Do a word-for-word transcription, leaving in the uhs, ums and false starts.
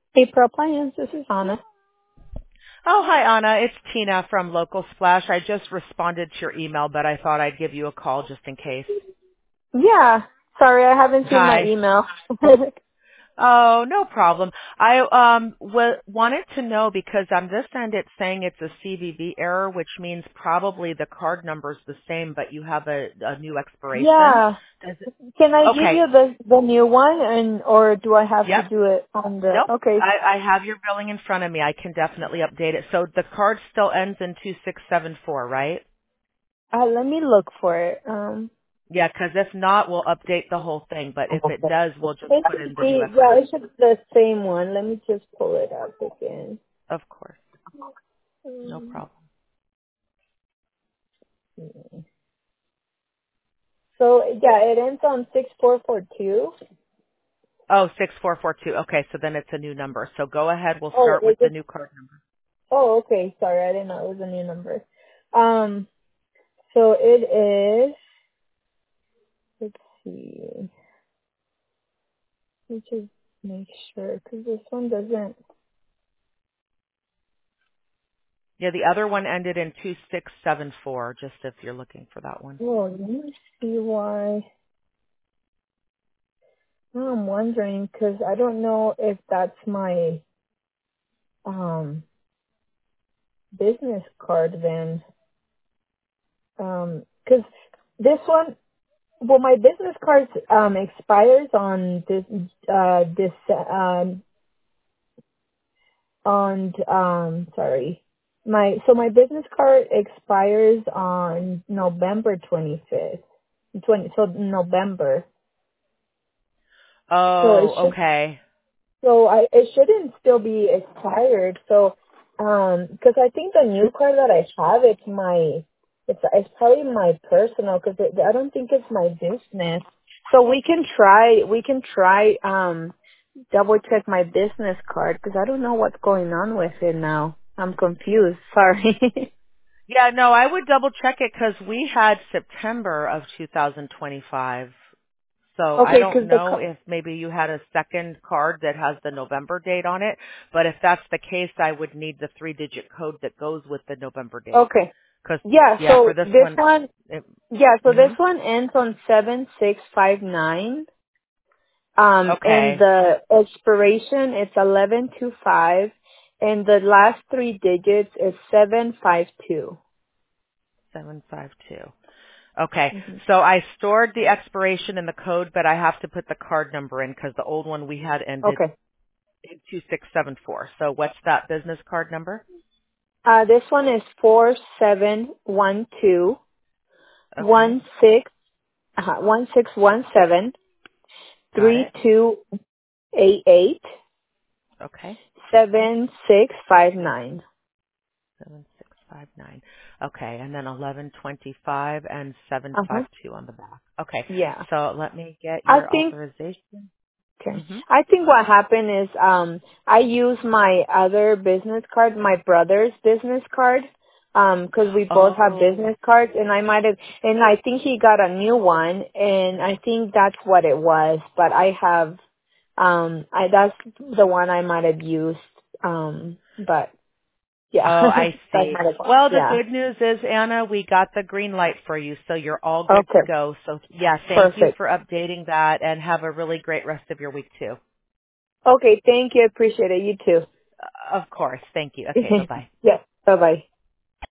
April Appliance, this is Anna. Oh, hi, Anna. It's Tina from Local Splash. I just responded to your email, but I thought I'd give you a call just in case. Yeah, sorry, I haven't seen my Hi. email. Oh, no problem. I um w- wanted to know because on this end it's saying it's a C V V error, which means probably the card number's the same, but you have a, a new expiration. Yeah, Does it? can I give Okay. you the the new one, and or do I have to Yep. do it on the? Nope. Okay, I, I have your billing in front of me. I can definitely update it. So the card still ends in two six seven four, right? uh, let me look for it. Um, Yeah, because if not, we'll update the whole thing. But if it does, we'll just it put in should the new be yeah, expiration. it should be the same one. Let me just pull it up again. Of course. No Um, problem. So yeah, it ends on six four four two. Oh, six four four two. Okay, so then it's a new number. So go ahead. We'll Oh, start with is the it? new card number. Oh, okay. Sorry, I didn't know it was a new number. Um, so it is. Let's see. Let me just make sure, because this one doesn't. Yeah, the other one ended in two six seven four, just if you're looking for that one. Oh, let me see why. Now I'm wondering, because I don't know if that's my um business card then. Um, because this one, well, my business card um expires on this uh this um on um sorry. My so my business card expires on November twenty-fifth. twenty so November. So it Oh, should okay. so I it shouldn't still be expired. So um because I think the new card that I have, it's my it's it's probably my personal, because I don't think it's my business. So we can try we can try um double check my business card, because I don't know what's going on with it now. I'm confused. Sorry. Yeah, no, I would double check it because we had September of two thousand twenty-five. So I Okay, don't because the know if maybe you had a second card that has the November date on it, but if that's the case, I would need the three-digit code that goes with the November co- date. okay. Because Yeah, yeah, for so this this one, one it, yeah, so this hmm one ends on seven six five nine. Um, and okay, the expiration is eleven two five, and the last three digits is seven five two. seven five two. Okay, Mm-hmm. so I stored the expiration and the code, but I have to put the card number in because the old one we had ended Okay. in two six seven four. So what's that business card number? Uh, this one is four seven one two Okay, one six uh, one six one seven got three it. two eight eight Okay. seven six five nine. Seven six five nine. Okay, and then eleven twenty five and seven Uh huh. five two on the back. Okay, Yeah. so let me get I your think authorization. Okay. Mhm. I think what happened is um I used my other business card, my brother's business card, um, 'cause we both have Oh. business cards, and I might have, and I think he got a new one, and I think that's what it was. But I have, um, I that's the one I might have used, um, but yeah, Oh, I that see. might have, Well, the yeah. good news is, Anna, we got the green light for you, so you're all good to Okay, go. So, yeah, thank you perfect. for updating that, and have a really great rest of your week too. Okay, thank you. I appreciate it. You Uh, Of course. Thank you. Okay, too. bye bye. Yeah. Bye bye.